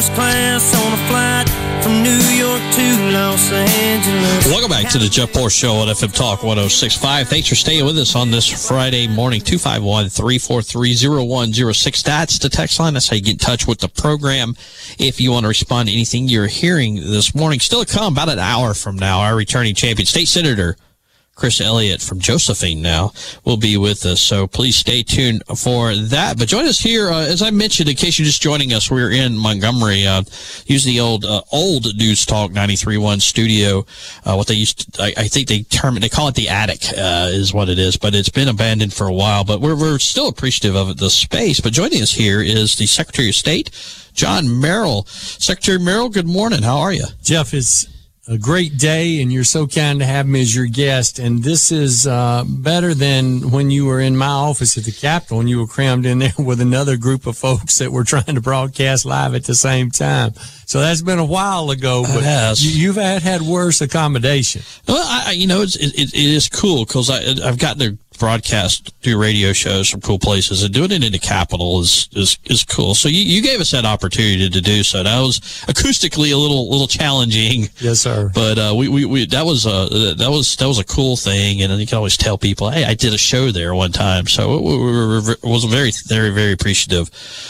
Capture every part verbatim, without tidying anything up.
first class on a flight from New York to Los Angeles. Welcome back to the Jeff Moore Show on F M Talk one oh six point five. Thanks for staying with us on this Friday morning. two five one, three four three, oh one oh six. That's the text line. That's how you get in touch with the program if you want to respond to anything you're hearing this morning. Still to come, about an hour from now, our returning champion, State Senator Chris Elliott from Josephine now will be with us, so please stay tuned for that. But join us here, uh, as I mentioned, in case you're just joining us, we're in Montgomery, uh, using the old, uh, old News Talk ninety-three point one studio, uh, what they used to, I, I think they term it, they call it the attic, uh, is what it is, but it's been abandoned for a while, but we're, we're still appreciative of the space. But joining us here is the Secretary of State, John Merrill. Secretary Merrill, good morning. How are you? Jeff, it's a great day, and you're so kind to have me as your guest. And this is uh, better than when you were in my office at the Capitol and you were crammed in there with another group of folks that were trying to broadcast live at the same time. So that's been a while ago, but you, you've had, had worse accommodation. Well, I, you know, it's, it, it is cool because I've gotten to broadcast, do radio shows from cool places, and doing it in the Capitol is is, is cool. So you, you gave us that opportunity to do so. That was acoustically a little little challenging. Yes, sir. But uh, we, we we that was a that was that was a cool thing, and you can always tell people, hey, I did a show there one time. So we, we were, was very very very appreciative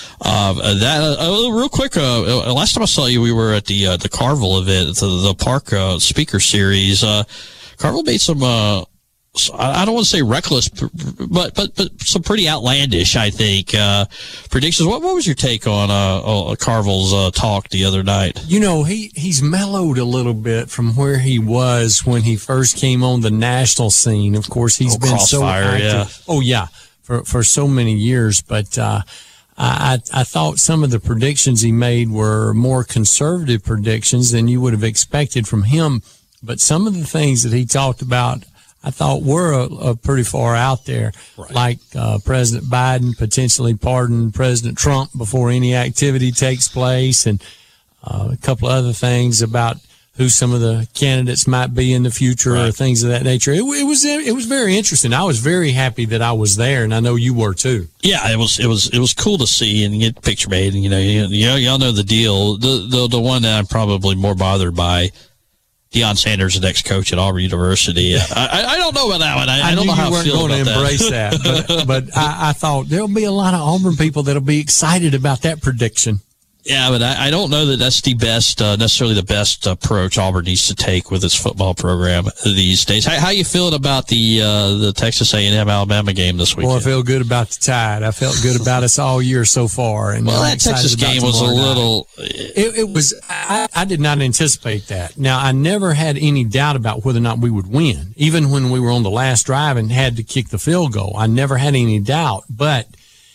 of uh, that. Uh, real quick, uh, last time I saw you, we were at the uh, the Carville event, the the Park uh, Speaker Series. Uh, Carville made some. Uh, I don't want to say reckless, but but but some pretty outlandish, I think, uh, predictions. What what was your take on uh, Carville's uh, talk the other night? You know, he he's mellowed a little bit from where he was when he first came on the national scene. Of course, he's oh, been so active. Yeah. Oh yeah, for for so many years. But uh, I I thought some of the predictions he made were more conservative predictions than you would have expected from him. But some of the things that he talked about, I thought were a, a pretty far out there, right. like uh, President Biden potentially pardon President Trump before any activity takes place, and uh, a couple of other things about who some of the candidates might be in the future, right, or things of that nature. It, it was it was very interesting. I was very happy that I was there, and I know you were too. Yeah, it was it was it was cool to see and get a picture made, and you know you, you know y'all know the deal. The the the one that I'm probably more bothered by, Deion Sanders, the next coach at Auburn University. I, I, I don't know about that one. I, I, I don't know how I feel about that. You weren't going to embrace that, but, but I, I thought there'll be a lot of Auburn people that'll be excited about that prediction. Yeah, but I, I don't know that that's the best, uh, necessarily the best approach Auburn needs to take with its football program these days. How, how you feeling about the uh, the Texas A and M Alabama game this weekend? Well, I feel good about the Tide. I felt good about us all year so far. And well, that Texas game was a little. It, it was. I, I did not anticipate that. Now, I never had any doubt about whether or not we would win, even when we were on the last drive and had to kick the field goal. I never had any doubt. But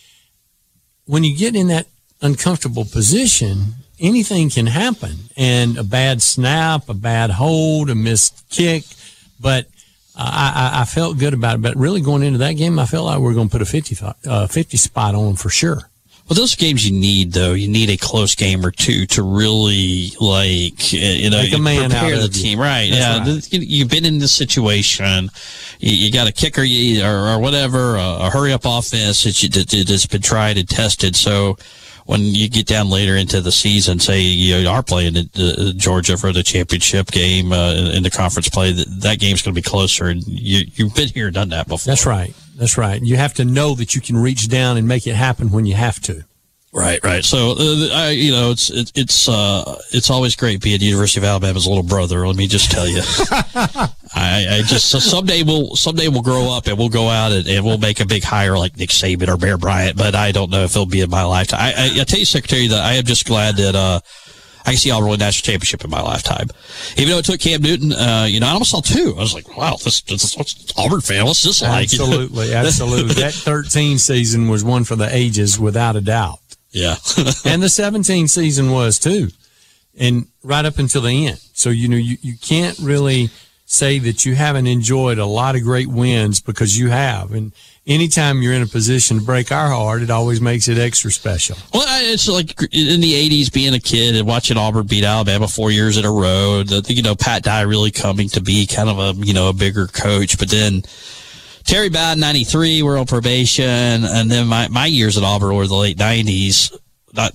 when you get in that uncomfortable position, anything can happen, and a bad snap, a bad hold, a missed kick. But uh, I, I felt good about it. But really, going into that game, I felt like we were going to put a fifty, uh, fifty spot on for sure. Well, those games you need, though, you need a close game or two to really, like, you know, Make a man prepare out the of you. team. Right. That's yeah. right. You've been in this situation. You, you got a kicker you, or, or whatever, a, a hurry up offense that, you, that that's been tried and tested. So when you get down later into the season, say you are playing uh, Georgia for the championship game uh, in the conference play, that, that game's going to be closer. And you, you've been here and done that before. That's right. That's right. You have to know that you can reach down and make it happen when you have to. Right, right. So, uh, I, you know, it's it, it's uh, it's always great being University of Alabama's little brother. Let me just tell you, I, I just so someday we'll someday we'll grow up and we'll go out and, and we'll make a big hire like Nick Saban or Bear Bryant. But I don't know if it'll be in my lifetime. I, I, I tell you, Secretary, that I am just glad that uh, I can see Auburn win a national championship in my lifetime. Even though it took Cam Newton, uh, you know, I almost saw two. I was like, wow, this, this what's Auburn fan. What's this like? Absolutely, absolutely. That thirteen season was one for the ages, without a doubt. Yeah. And the seventeen season was too, and right up until the end. So, you know, you, you can't really say that you haven't enjoyed a lot of great wins, because you have. And anytime you're in a position to break our heart, it always makes it extra special. Well, it's like in the eighties, being a kid and watching Auburn beat Alabama four years in a row. The, you know, Pat Dye really coming to be kind of a, you know, a bigger coach. But then Terry Bowden, ninety-three, we're on probation. And then my, my years at Auburn were the late nineties. Not, not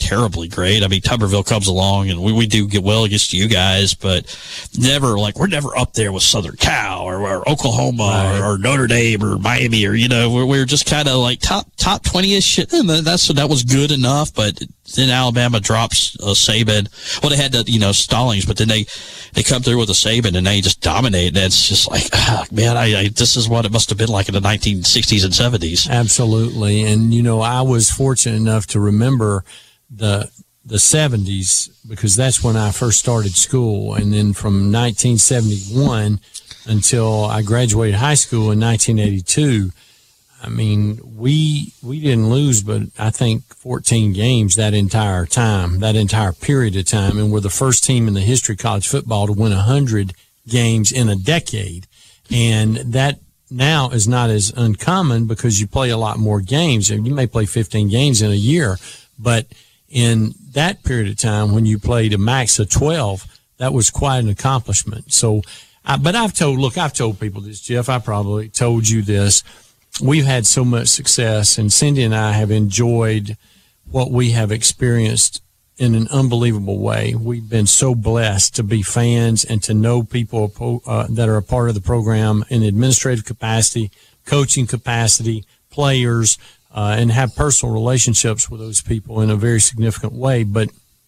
terribly great. I mean, Tuberville comes along, and we, we do get well against you guys, but never, like, we're never up there with Southern Cal or, or Oklahoma right. or, or Notre Dame or Miami, or, you know, we're, we're just kind of like top top twenty-ish. And that's, that was good enough, but then Alabama drops uh, Saban. Well, they had, the, you know, Stallings, but then they, they come through with a Saban, and they just dominate. And it's just like, ah, man, I, I, this is what it must have been like in the nineteen sixties and seventies. Absolutely. And, you know, I was fortunate enough to remember the the seventies, because that's when I first started school. And then from nineteen seventy-one until I graduated high school in nineteen eighty-two, I mean, we we didn't lose, but I think fourteen games that entire time, that entire period of time. And we're the first team in the history of college football to win one hundred games in a decade. And that now is not as uncommon because you play a lot more games. You may play fifteen games in a year, but in that period of time when you played a max of twelve, that was quite an accomplishment. So, I, but I've told, look, I've told people this, Jeff, I probably told you this. We've had so much success, and Cindy and I have enjoyed what we have experienced in an unbelievable way. We've been so blessed to be fans and to know people uh, that are a part of the program in administrative capacity, coaching capacity, players, uh, and have personal relationships with those people in a very significant way. But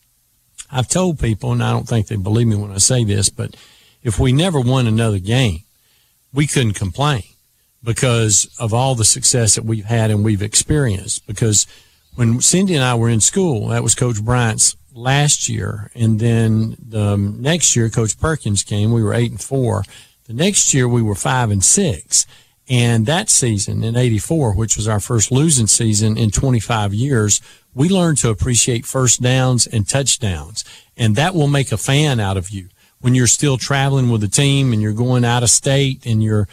I've told people, and I don't think they believe me when I say this, but if we never won another game, we couldn't complain, because of all the success that we've had and we've experienced. Because when Cindy and I were in school, that was Coach Bryant's last year. And then the next year, Coach Perkins came. We were eight and four. The next year, we were five and six. And that season in eighty-four, which was our first losing season in twenty-five years, we learned to appreciate first downs and touchdowns. And that will make a fan out of you when you're still traveling with a team and you're going out of state and you're,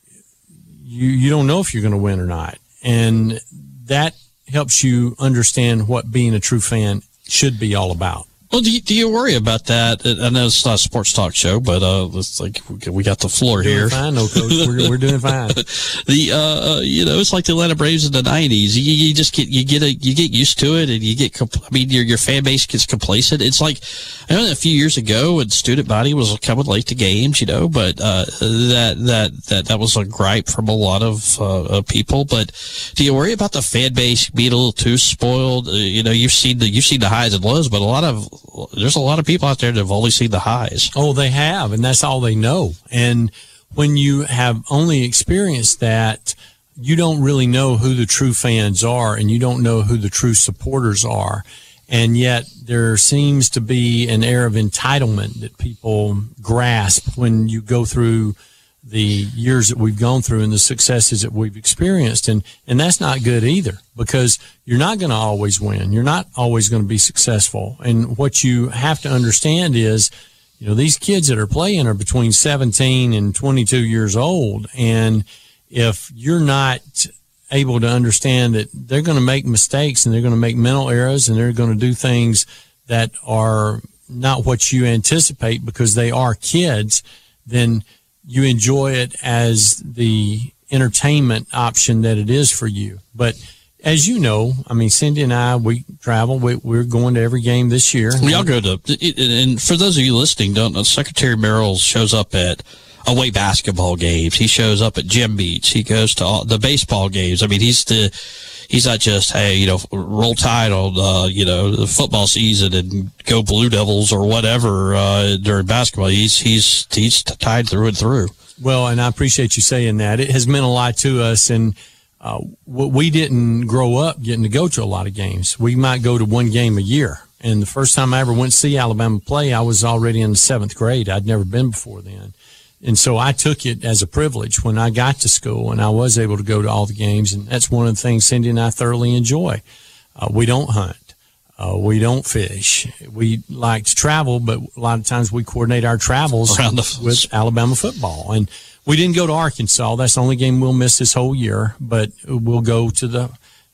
You, you don't know if you're going to win or not. And that helps you understand what being a true fan should be all about. Well, do you, do you worry about that? I know it's not a sports talk show, but uh, it's like we got the floor we're here. Doing fine, no, Coach. We're, we're doing fine. the uh, you know, it's like the Atlanta Braves in the nineties. You, you just get you get a you get used to it, and you get. Compl- I mean, your your fan base gets complacent. It's like I know a few years ago when student body was coming late to games, you know, but uh, that that that that was a gripe from a lot of uh, people. But do you worry about the fan base being a little too spoiled? Uh, you know, you've seen the you've seen the highs and lows, but a lot of there's a lot of people out there that have only seen the highs. Oh, they have, and that's all they know. And when you have only experienced that, you don't really know who the true fans are, and you don't know who the true supporters are. And yet there seems to be an air of entitlement that people grasp when you go through the years that we've gone through and the successes that we've experienced. And, and that's not good either, because you're not going to always win. You're not always going to be successful. And what you have to understand is, you know, these kids that are playing are between seventeen and twenty-two years old. And if you're not able to understand that they're going to make mistakes and they're going to make mental errors and they're going to do things that are not what you anticipate because they are kids, then you enjoy it as the entertainment option that it is for you. But as you know, I mean, Cindy and I, we travel. We, we're going to every game this year. We all go to, and for those of you listening, don't know, Secretary Merrill shows up at away basketball games. He shows up at gym beats. He goes to all the baseball games. I mean, he's the, he's not just, hey, you know, roll tide on, uh, you know, the football season and go Blue Devils or whatever, uh, during basketball. He's, he's, he's tied through and through. Well, and I appreciate you saying that. It has meant a lot to us. And, uh, we didn't grow up getting to go to a lot of games. We might go to one game a year. And the first time I ever went to see Alabama play, I was already in the seventh grade. I'd never been before then. And so I took it as a privilege when I got to school, and I was able to go to all the games. And that's one of the things Cindy and I thoroughly enjoy. Uh, we don't hunt. Uh, we don't fish. We like to travel, but a lot of times we coordinate our travels around the with Alabama football. And we didn't go to Arkansas. That's the only game we'll miss this whole year, but we'll go to the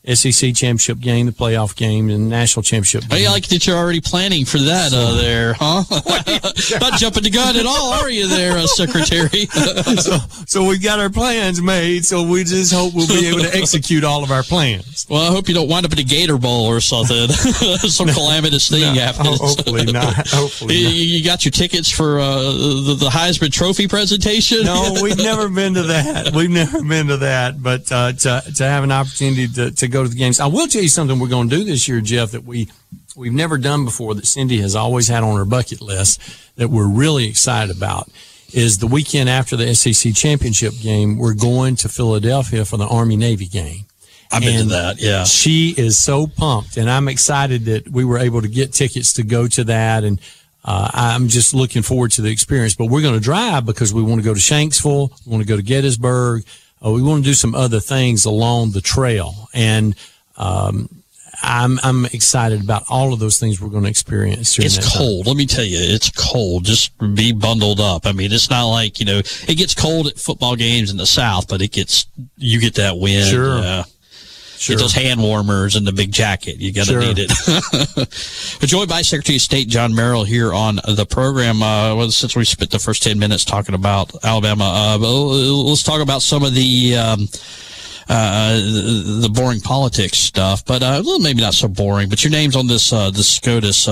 S E C championship game, the playoff game, and the national championship game. I like that you're already planning for that uh, there, huh? Not jumping the gun at all, are you there, uh, Secretary? so, so we've got our plans made, so we just hope we'll be able to execute all of our plans. Well, I hope you don't wind up in a Gator Bowl or something. Some no, calamitous thing no, happens. Hopefully not. Hopefully you, not. you got your tickets for uh, the, the Heisman Trophy presentation? No, we've never been to that. We've never been to that, but uh, to, to have an opportunity to, to go to the games. I will tell you something we're going to do this year, Jeff, that we, we've never done before, that Cindy has always had on her bucket list, that we're really excited about, is the weekend after the S E C championship game, we're going to Philadelphia for the Army-Navy game. I've been to that, yeah. She is so pumped, and I'm excited that we were able to get tickets to go to that, and uh, I'm just looking forward to the experience. But we're going to drive because we want to go to Shanksville, we want to go to Gettysburg, uh, we want to do some other things along the trail, and um, I'm I'm excited about all of those things we're going to experience. It's cold. Let me tell you, it's cold. Just be bundled up. I mean, it's not like, you know, it gets cold at football games in the South, but it gets, you get that wind. Sure. Uh, Sure. Get those hand warmers and the big jacket. You got to sure. need it. We're joined by Secretary of State John Merrill here on the program. Uh, well, since we spent the first ten minutes talking about Alabama, uh, let's talk about some of the um, uh, the, the boring politics stuff. But uh, well, maybe not so boring. But your name's on this uh, this SCOTUS uh,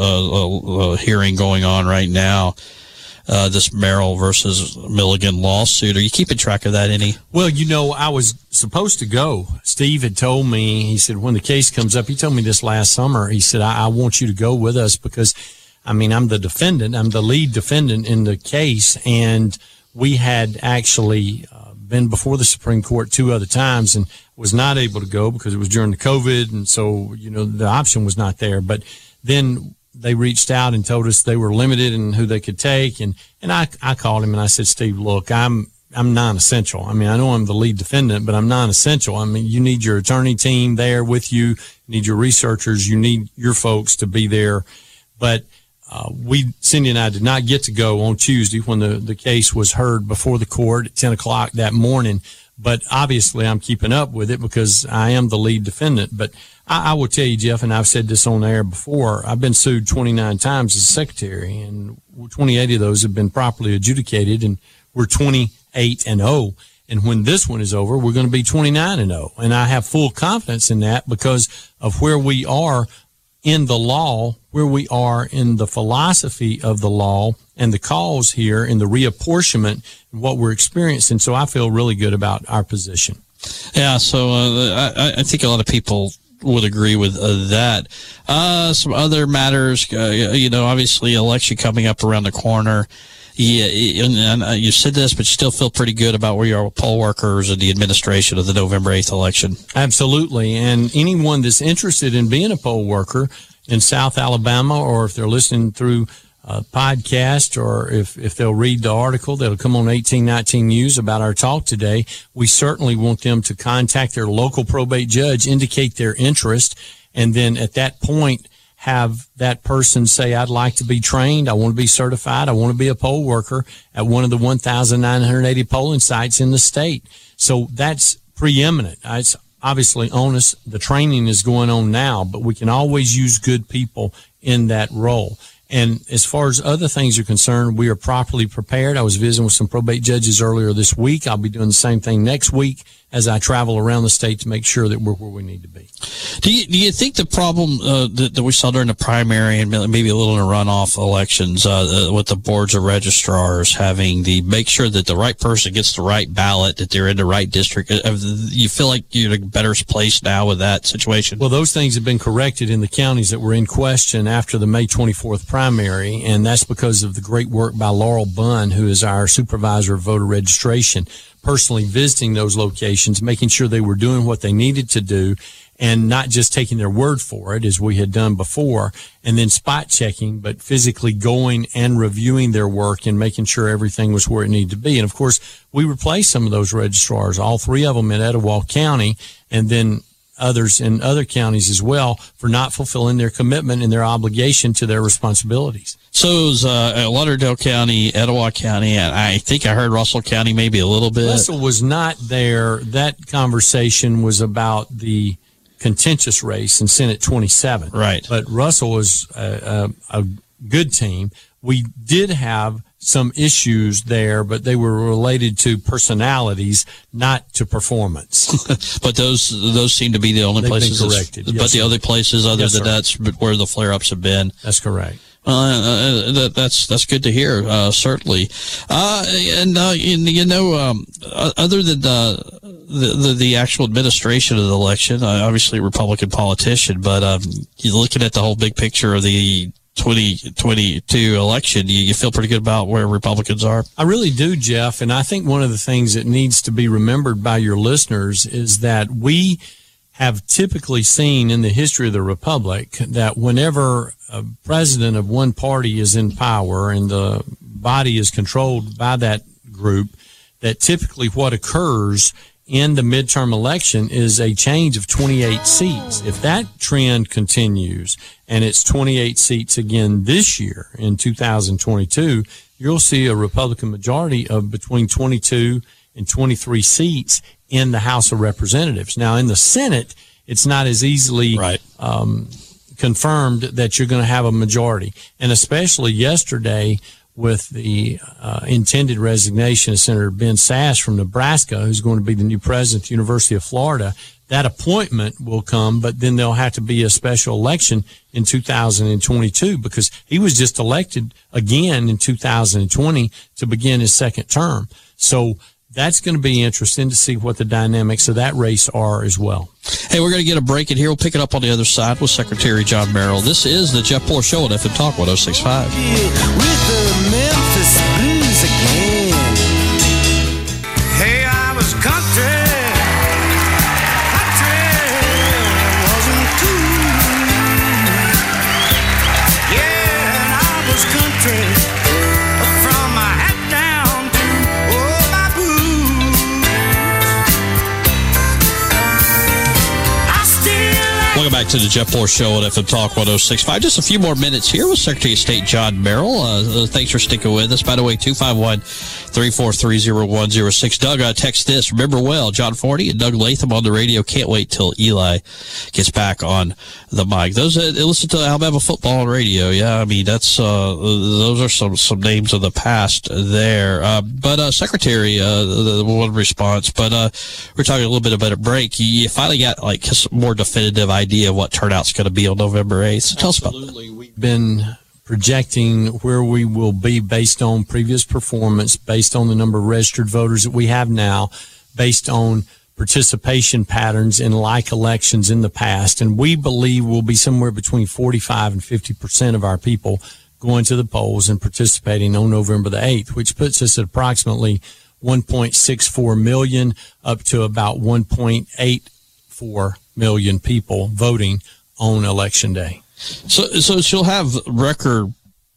uh, uh, hearing going on right now. Uh, this Merrill versus Milligan lawsuit. Are you keeping track of that any? Well, you know, I was supposed to go. Steve had told me, he said, when the case comes up, he told me this last summer, he said, I, I want you to go with us because, I mean, I'm the defendant. I'm the lead defendant in the case. And we had actually uh, been before the Supreme Court two other times and was not able to go because it was during the COVID. And so, you know, the option was not there. But then they reached out and told us they were limited in who they could take. And, and I, I called him and I said, Steve, look, I'm, I'm non-essential. I mean, I know I'm the lead defendant, but I'm non-essential. I mean, you need your attorney team there with you. You need your researchers. You need your folks to be there. But, uh, we, Cindy and I did not get to go on Tuesday when the, the case was heard before the court at ten o'clock that morning. But obviously I'm keeping up with it because I am the lead defendant. But I, I will tell you, Jeff, and I've said this on air before, I've been sued twenty-nine times as secretary, and twenty-eight of those have been properly adjudicated, and we're twenty-eight and oh. And when this one is over, we're going to be twenty-nine and oh. And I have full confidence in that because of where we are in the law, where we are in the philosophy of the law and the cause here in the reapportionment and what we're experiencing. So I feel really good about our position. Yeah, so uh, I, I think a lot of people would agree with uh, that. Uh, some other matters, uh, you know, obviously election coming up around the corner. Yeah, and, and you said this, but you still feel pretty good about where you are with poll workers and the administration of the November eighth election. Absolutely. And anyone that's interested in being a poll worker in South Alabama, or if they're listening through a podcast, or if, if they'll read the article that'll come on eighteen nineteen News about our talk today, we certainly want them to contact their local probate judge, indicate their interest, and then at that point, have that person say, I'd like to be trained. I want to be certified. I want to be a poll worker at one of the one thousand nine hundred eighty polling sites in the state. So that's preeminent. It's obviously on us. The training is going on now, but we can always use good people in that role. And as far as other things are concerned, we are properly prepared. I was visiting with some probate judges earlier this week. I'll be doing the same thing next week as I travel around the state to make sure that we're where we need to be. Do you, do you think the problem uh, that, that we saw during the primary and maybe a little in the runoff elections uh, uh, with the boards of registrars having the make sure that the right person gets the right ballot, that they're in the right district, uh, you feel like you're in a better place now with that situation? Well, those things have been corrected in the counties that were in question after the May twenty-fourth primary, and that's because of the great work by Laurel Bunn, who is our supervisor of voter registration, personally visiting those locations, making sure they were doing what they needed to do, and not just taking their word for it as we had done before, and then spot checking, but physically going and reviewing their work and making sure everything was where it needed to be. And of course, we replaced some of those registrars, all three of them in Etowah County, and then others in other counties as well, for not fulfilling their commitment and their obligation to their responsibilities. So it was uh, Lauderdale County, Etowah County, and I think I heard Russell County maybe a little bit. Russell was not there. That conversation was about the contentious race in Senate twenty-seven. Right. But Russell was a, a, a good team. We did have some issues there, but they were related to personalities, not to performance. But those those seem to be the only They've places. been corrected. Yes, but sir. the other places, other Yes, than sir. that's where the flare-ups have been. That's correct. Uh, uh, that, that's that's good to hear. Uh, certainly, uh, and uh, you, you know, um, other than uh, the, the the actual administration of the election, uh, obviously a Republican politician, but um, you're looking at the whole big picture of the twenty twenty-two election. You, you feel pretty good about where Republicans are. I really do, Jeff. And I think one of the things that needs to be remembered by your listeners is that we have typically seen in the history of the Republic that whenever a president of one party is in power and the body is controlled by that group, that typically what occurs in the midterm election is a change of twenty-eight seats. If that trend continues and it's twenty-eight seats again this year in two thousand twenty-two, you'll see a Republican majority of between twenty-two and twenty-three seats in the House of Representatives. Now, in the Senate, it's not as easily Right. um, confirmed that you're going to have a majority. And especially yesterday with the uh, intended resignation of Senator Ben Sasse from Nebraska, who's going to be the new president of the University of Florida, that appointment will come, but then there'll have to be a special election in two thousand twenty-two because he was just elected again in two thousand twenty to begin his second term. So that's going to be interesting to see what the dynamics of that race are as well. Hey, we're going to get a break in here. We'll pick it up on the other side with Secretary John Merrill. This is the Jeff Poor Show on F M Talk one oh six point five. With the Memphis Blues again. Hey, I was country. Country wasn't cool. Yeah, and I was country. From my hat down to oh, my boots. I still Welcome back to the Jeff Poor Show on F M Talk one oh six point five. Just a few more minutes here with Secretary of State John Merrill. Uh, thanks for sticking with us. By the way, two five one, three four three, zero one zero six. Doug, uh, text this. Remember well, John Forty and Doug Latham on the radio. Can't wait till Eli gets back on the mic. Those that listen to Alabama football on radio, yeah, I mean, that's uh, those are some, some names of the past there. Uh, but, uh, Secretary, uh, the, the one response, but uh, we're talking a little bit about a break. You finally got like a more definitive idea of what turnout's going to be on November eighth. So tell Absolutely. us about that. We've been projecting where we will be based on previous performance, based on the number of registered voters that we have now, based on participation patterns in like elections in the past. And we believe we'll be somewhere between forty-five and fifty percent of our people going to the polls and participating on November the eighth, which puts us at approximately one point six four million up to about one point eight four million people voting on Election Day. So, so she'll have record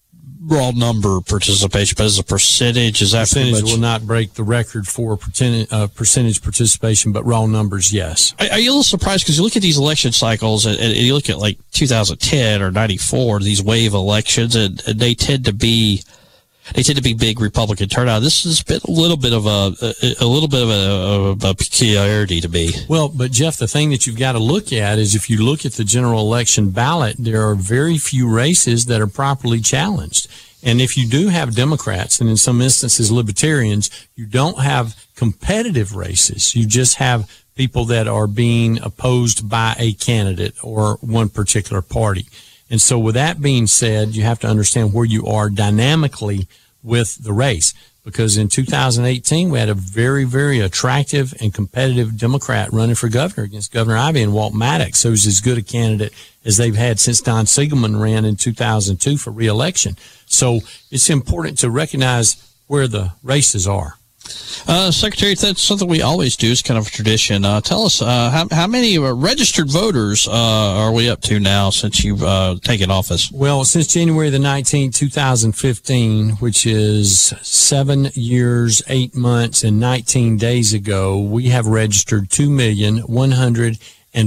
raw number participation, but as a percentage, is that pretty Percentage much? will not break the record for percentage, uh, percentage participation, but raw numbers, yes. Are, are you a little surprised because you look at these election cycles and, and you look at like two thousand ten or ninety-four, these wave elections, and, and they tend to be they tend to be big Republican turnout. This has been a little bit of a a, a little bit of a, of a peculiarity to me. Well, but Jeff, the thing that you've got to look at is if you look at the general election ballot, there are very few races that are properly challenged. And if you do have Democrats and in some instances libertarians, you don't have competitive races. You just have people that are being opposed by a candidate or one particular party. And so with that being said, you have to understand where you are dynamically with the race. Because in two thousand eighteen, we had a very, very attractive and competitive Democrat running for governor against Governor Ivey and Walt Maddox, who's as good a candidate as they've had since Don Siegelman ran in two thousand two for re-election. So it's important to recognize where the races are. Uh, Secretary, that's something we always do. It's kind of a tradition. Uh, tell us, uh, how, how many uh, registered voters uh, are we up to now since you've uh, taken office? Well, since January the nineteenth, two thousand fifteen, which is seven years, eight months, and nineteen days ago, we have registered two million, one hundred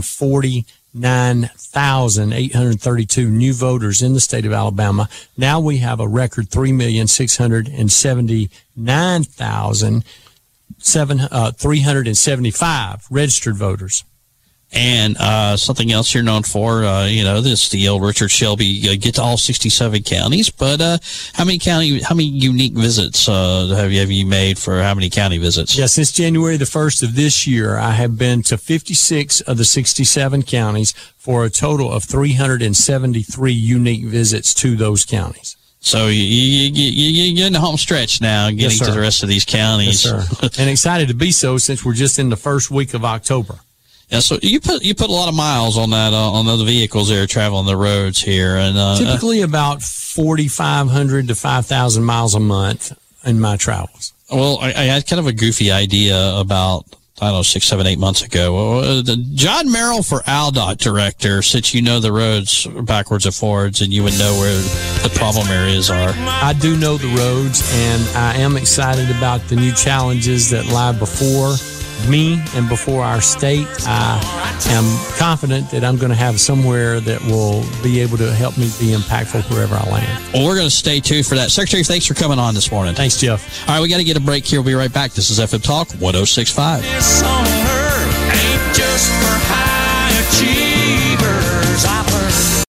forty-nine thousand, eight hundred thirty-two new voters in the state of Alabama. Now we have a record three million, six hundred seventy-nine thousand, three hundred seventy-five registered voters. And uh, something else you're known for, uh, you know, this the old Richard Shelby uh, get to all sixty-seven counties. But uh, how many county, how many unique visits uh, have you have you made for how many county visits? Yeah, since January the first of this year, I have been to fifty-six of the sixty-seven counties for a total of three hundred seventy-three unique visits to those counties. So you, you, you, you're getting the home stretch now, getting Yes, to the rest of these counties. Yes, sir. And excited to be so since we're just in the first week of October. Yeah, so you put you put a lot of miles on that uh, on the vehicles that are traveling the roads here, and uh, typically about forty-five hundred to five thousand miles a month in my travels. Well, I, I had kind of a goofy idea about I don't know six, seven, eight months ago. Uh, John Merrill for A L D O T director, since you know the roads backwards and forwards, and you would know where the problem areas are. I do know the roads, and I am excited about the new challenges that lie before me and before our state. I am confident that I'm going to have somewhere that will be able to help me be impactful wherever I land. Well, we're going to stay tuned for that. Secretary, thanks for coming on this morning. Thanks, Jeff. All right, we got to get a break here. We'll be right back. This is F M Talk one oh six point five.